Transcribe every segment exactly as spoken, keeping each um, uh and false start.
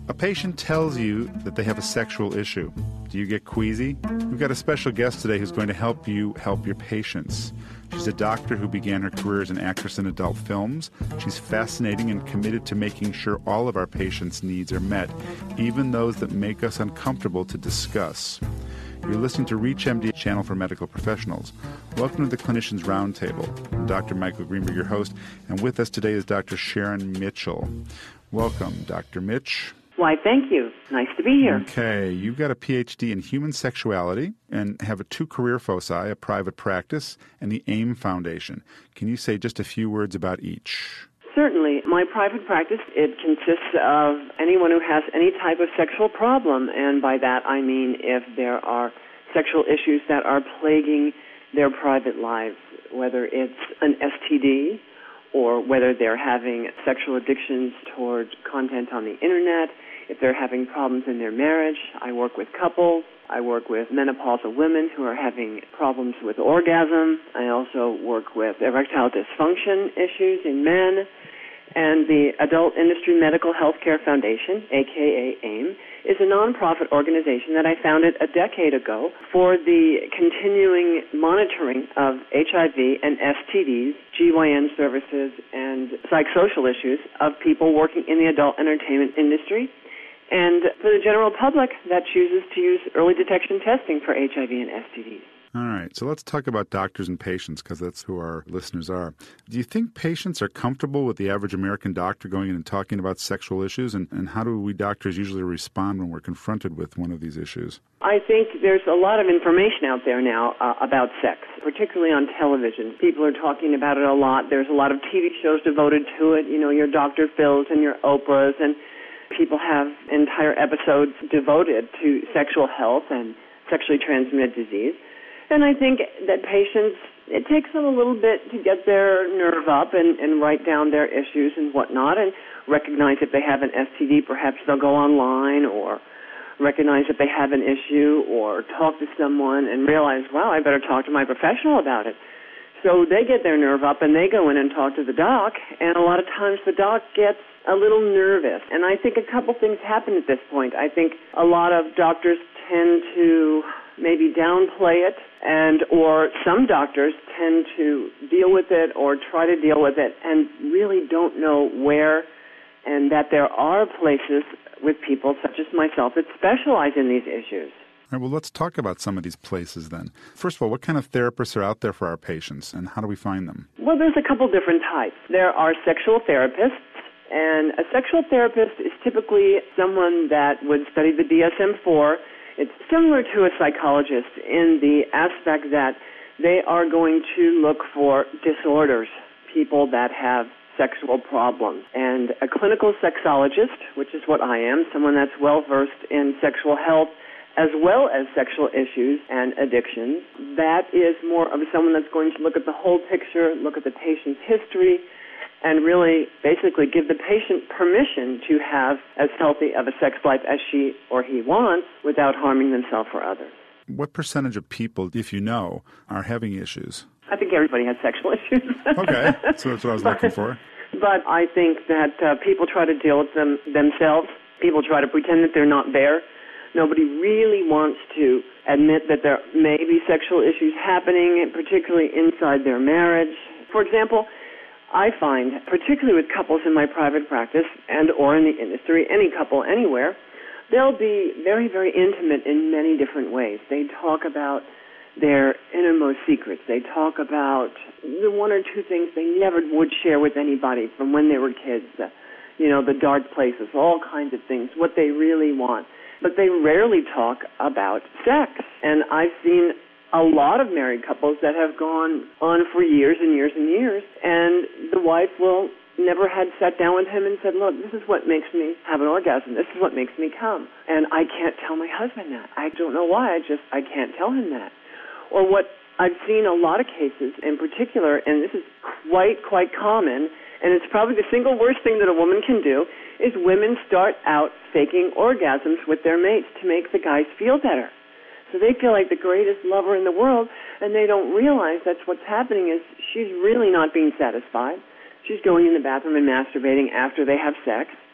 A patient tells you that they have a sexual issue. Do you get queasy? We've got a special guest today who's going to help you help your patients. She's a doctor who began her career as an actress in adult films. She's fascinating and committed to making sure all of our patients' needs are met, even those that make us uncomfortable to discuss. You're listening to ReachMD, channel for medical professionals. Welcome to the Clinicians Roundtable. I'm Doctor Michael Greenberg, your host, and with us today is Doctor Sharon Mitchell. Welcome, Doctor Mitch. Why, thank you. Nice to be here. Okay, you've got a P H D in human sexuality and have a two career foci, a private practice, and the AIM Foundation. Can you say just a few words about each? Certainly. My private practice, it consists of anyone who has any type of sexual problem, and by that I mean if there are sexual issues that are plaguing their private lives, whether it's an S T D or whether they're having sexual addictions toward content on the internet, if they're having problems in their marriage. I work with couples. I work with menopausal women who are having problems with orgasm. I also work with erectile dysfunction issues in men. And the Adult Industry Medical Healthcare Foundation, a k a. AIM, is a nonprofit organization that I founded a decade ago for the continuing monitoring of H I V and S T Ds, G Y N services, and psychosocial issues of people working in the adult entertainment industry, and for the general public that chooses to use early detection testing for H I V and S T Ds. All right, so let's talk about doctors and patients because that's who our listeners are. Do you think patients are comfortable with the average American doctor going in and talking about sexual issues, and, and how do we doctors usually respond when we're confronted with one of these issues? I think there's a lot of information out there now uh, about sex, particularly on television. People are talking about it a lot. There's a lot of T V shows devoted to it, you know, your Doctor Phils and your Oprahs, and people have entire episodes devoted to sexual health and sexually transmitted disease. And I think that patients, it takes them a little bit to get their nerve up and, and write down their issues and whatnot, and recognize if they have an S T D, perhaps they'll go online, or recognize if they have an issue, or talk to someone and realize, wow, I better talk to my professional about it. So they get their nerve up and they go in and talk to the doc, and a lot of times the doc gets a little nervous. And I think a couple things happen at this point. I think a lot of doctors tend to maybe downplay it, and or some doctors tend to deal with it or try to deal with it and really don't know where, and that there are places with people such as myself that specialize in these issues. All right, well, let's talk about some of these places then. First of all, what kind of therapists are out there for our patients, and how do we find them? Well, there's a couple different types. There are sexual therapists, and a sexual therapist is typically someone that would study the D S M four. It's similar to a psychologist in the aspect that they are going to look for disorders, people that have sexual problems. And a clinical sexologist, which is what I am, someone that's well-versed in sexual health as well as sexual issues and addictions, that is more of someone that's going to look at the whole picture, look at the patient's history, and really basically give the patient permission to have as healthy of a sex life as she or he wants without harming themselves or others. What percentage of people, if you know, are having issues? I think everybody has sexual issues. Okay, so that's what I was but, looking for. But I think that uh, people try to deal with them themselves. People try to pretend that they're not there. Nobody really wants to admit that there may be sexual issues happening, particularly inside their marriage. For example, I find, particularly with couples in my private practice and or in the industry, any couple anywhere, they'll be very, very intimate in many different ways. They talk about their innermost secrets. They talk about the one or two things they never would share with anybody from when they were kids, the, you know, the dark places, all kinds of things, what they really want. But they rarely talk about sex. And I've seen a lot of married couples that have gone on for years and years and years, and the wife will never had sat down with him and said, look, this is what makes me have an orgasm. This is what makes me come. And I can't tell my husband that. I don't know why. I just, I can't tell him that. Or what I've seen a lot of cases in particular, and this is quite, quite common, and it's probably the single worst thing that a woman can do, is women start out faking orgasms with their mates to make the guys feel better. So they feel like the greatest lover in the world, and they don't realize that's what's happening is she's really not being satisfied. She's going in the bathroom and masturbating after they have sex.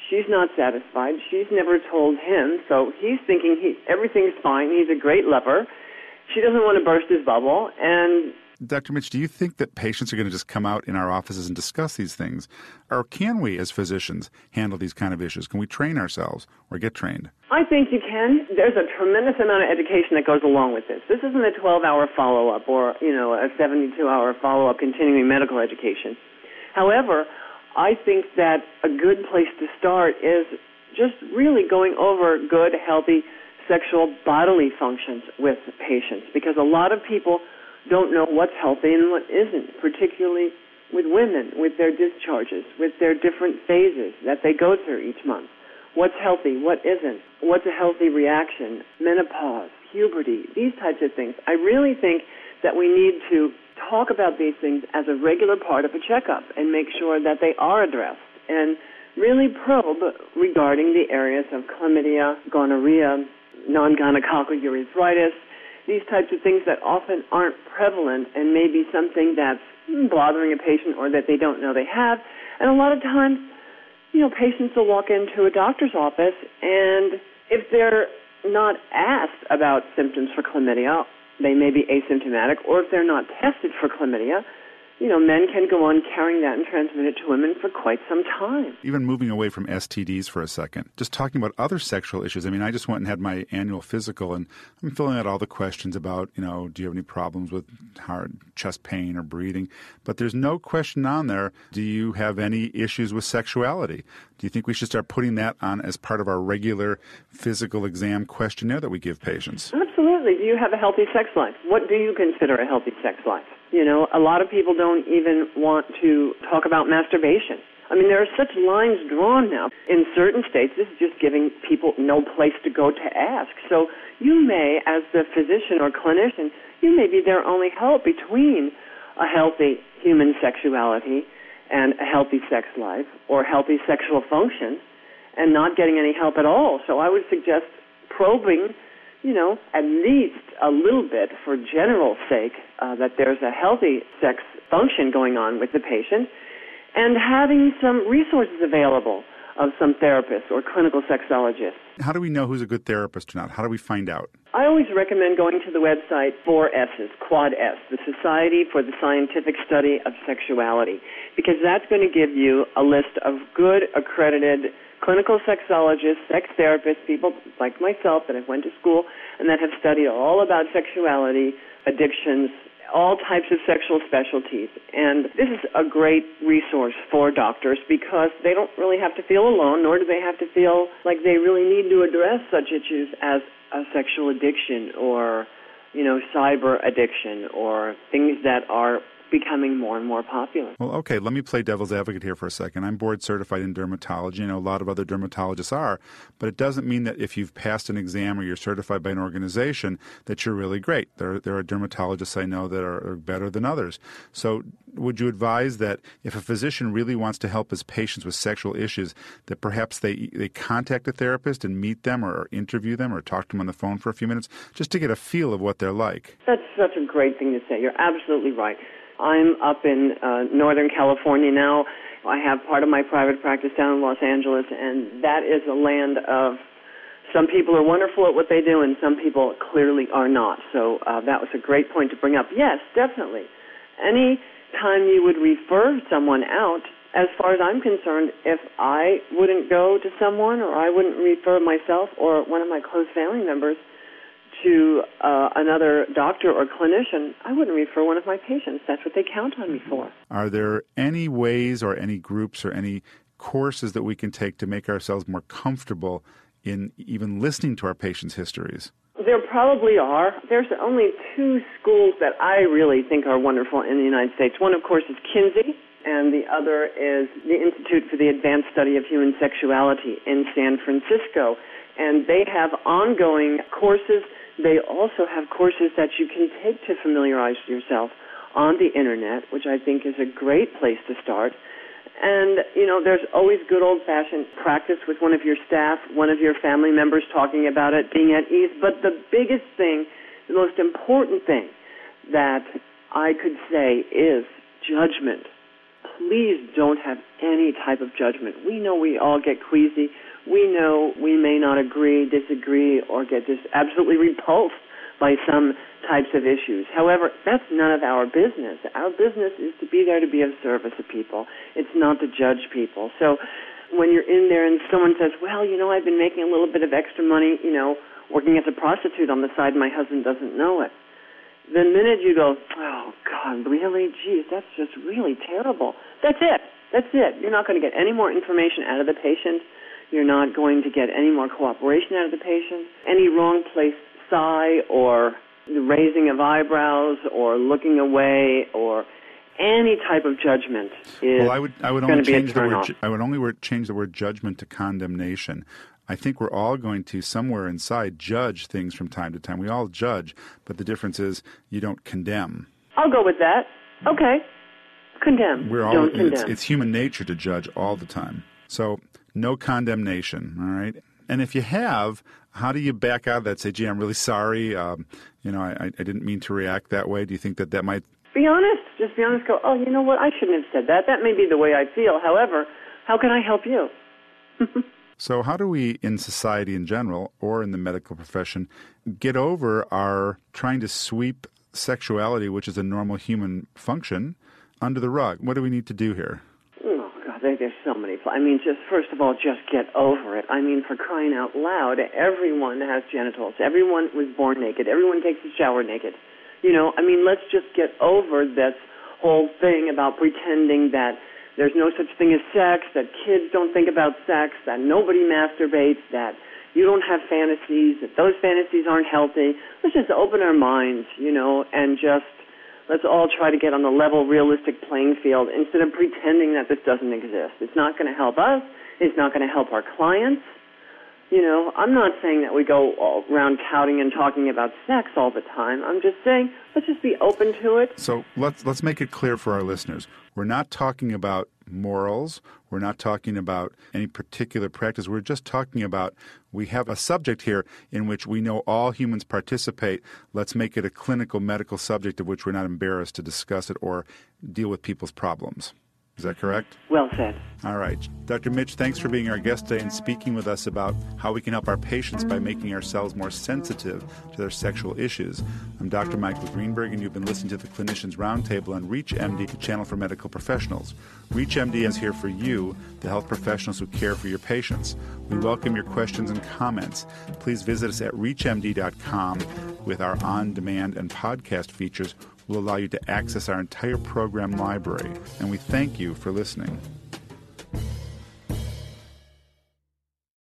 She's not satisfied. She's never told him, so he's thinking he everything's fine. He's a great lover. She doesn't want to burst his bubble, and Doctor Mitch, do you think that patients are going to just come out in our offices and discuss these things? Or can we, as physicians, handle these kind of issues? Can we train ourselves or get trained? I think you can. There's a tremendous amount of education that goes along with this. This isn't a twelve-hour follow-up or, you know, a seventy-two hour follow-up continuing medical education. However, I think that a good place to start is just really going over good, healthy sexual bodily functions with patients, because a lot of people don't know what's healthy and what isn't, particularly with women, with their discharges, with their different phases that they go through each month. What's healthy, what isn't, what's a healthy reaction, menopause, puberty, these types of things. I really think that we need to talk about these things as a regular part of a checkup and make sure that they are addressed and really probe regarding the areas of chlamydia, gonorrhea, non-gonococcal urethritis, these types of things that often aren't prevalent and may be something that's bothering a patient or that they don't know they have. And a lot of times, you know, patients will walk into a doctor's office, and if they're not asked about symptoms for chlamydia, they may be asymptomatic, or if they're not tested for chlamydia, you know, men can go on carrying that and transmit it to women for quite some time. Even moving away from S T Ds for a second, just talking about other sexual issues. I mean, I just went and had my annual physical, and I'm filling out all the questions about, you know, do you have any problems with hard chest pain or breathing? But there's no question on there, do you have any issues with sexuality? Do you think we should start putting that on as part of our regular physical exam questionnaire that we give patients? Absolutely. Do you have a healthy sex life? What do you consider a healthy sex life? You know, a lot of people don't even want to talk about masturbation. I mean, there are such lines drawn now. In certain states, this is just giving people no place to go to ask. So you may, as the physician or clinician, you may be their only hope between a healthy human sexuality and a healthy sex life or healthy sexual function and not getting any help at all. So I would suggest probing, you know, at least a little bit for general sake, uh, that there's a healthy sex function going on with the patient, and having some resources available of some therapists or clinical sexologists. How do we know who's a good therapist or not? How do we find out? I always recommend going to the website four S's, Quad S, the Society for the Scientific Study of Sexuality, because that's going to give you a list of good, accredited clinical sexologists, sex therapists, people like myself that have went to school and that have studied all about sexuality, addictions, all types of sexual specialties. And this is a great resource for doctors because they don't really have to feel alone, nor do they have to feel like they really need to address such issues as a sexual addiction or, you know, cyber addiction or things that are becoming more and more popular. Well, okay, let me play devil's advocate here for a second. I'm board certified in dermatology. I know a lot of other dermatologists are, but it doesn't mean that if you've passed an exam or you're certified by an organization that you're really great. There, there are dermatologists I know that are, are better than others. So would you advise that if a physician really wants to help his patients with sexual issues, that perhaps they, they contact a therapist and meet them or, or interview them or talk to them on the phone for a few minutes just to get a feel of what they're like? That's such a great thing to say. You're absolutely right. I'm up in uh, Northern California now. I have part of my private practice down in Los Angeles, and that is a land of some people are wonderful at what they do, and some people clearly are not. So uh, that was a great point to bring up. Yes, definitely. Any time you would refer someone out, as far as I'm concerned, if I wouldn't go to someone or I wouldn't refer myself or one of my close family members to uh, another doctor or clinician, I wouldn't refer one of my patients. That's what they count on me for. Are there any ways or any groups or any courses that we can take to make ourselves more comfortable in even listening to our patients' histories? There probably are. There's only two schools that I really think are wonderful in the United States. One, of course, is Kinsey, and the other is the Institute for the Advanced Study of Human Sexuality in San Francisco. And they have ongoing courses. They also have courses that you can take to familiarize yourself on the Internet, which I think is a great place to start. And, you know, there's always good old-fashioned practice with one of your staff, one of your family members talking about it, being at ease. But the biggest thing, the most important thing that I could say is judgment. please don't have any type of judgment. We know we all get queasy. We know we may not agree, disagree, or get just absolutely repulsed by some types of issues. However, that's none of our business. Our business is to be there to be of service to people. It's not to judge people. So when you're in there and someone says, well, you know, I've been making a little bit of extra money, you know, working as a prostitute on the side, my husband doesn't know it. The minute you go, oh, God, really? Geez, that's just really terrible. That's it. That's it. You're not going to get any more information out of the patient. You're not going to get any more cooperation out of the patient. Any wrong-placed sigh or the raising of eyebrows or looking away or any type of judgment is well, I would, I would going only to be change a the word, turn-off. I would only word, change the word judgment to condemnation. I think we're all going to, somewhere inside, judge things from time to time. We all judge, but the difference is you don't condemn. I'll go with that. Okay. Condemn. We're all, don't it's, condemn. it's human nature to judge all the time. So no condemnation, all right? And if you have, how do you back out of that? Say, gee, I'm really sorry. Um, you know, I, I didn't mean to react that way. Do you think that that might... Be honest. Just be honest. Go, oh, you know what? I shouldn't have said that. That may be the way I feel. However, how can I help you? So how do we, in society in general, or in the medical profession, get over our trying to sweep sexuality, which is a normal human function, under the rug? What do we need to do here? Oh, God, there, there's so many. I mean, just first of all, just get over it. I mean, for crying out loud, everyone has genitals. Everyone was born naked. Everyone takes a shower naked. You know, I mean, let's just get over this whole thing about pretending that there's no such thing as sex, that kids don't think about sex, that nobody masturbates, that you don't have fantasies, that those fantasies aren't healthy. Let's just open our minds, you know, and just let's all try to get on the level, realistic playing field instead of pretending that this doesn't exist. It's not going to help us. It's not going to help our clients. You know, I'm not saying that we go all around touting and talking about sex all the time. I'm just saying let's just be open to it. So let's let's make it clear for our listeners. We're not talking about morals. We're not talking about any particular practice. We're just talking about we have a subject here in which we know all humans participate. Let's make it a clinical medical subject of which we're not embarrassed to discuss it or deal with people's problems. Is that correct? Well said. All right. Doctor Mitch, thanks for being our guest today and speaking with us about how we can help our patients by making ourselves more sensitive to their sexual issues. I'm Doctor Michael Greenberg, and you've been listening to the Clinicians Roundtable on ReachMD, the channel for medical professionals. ReachMD is here for you, the health professionals who care for your patients. We welcome your questions and comments. Please visit us at reach M D dot com with our on-demand and podcast features will allow you to access our entire program library, and we thank you for listening.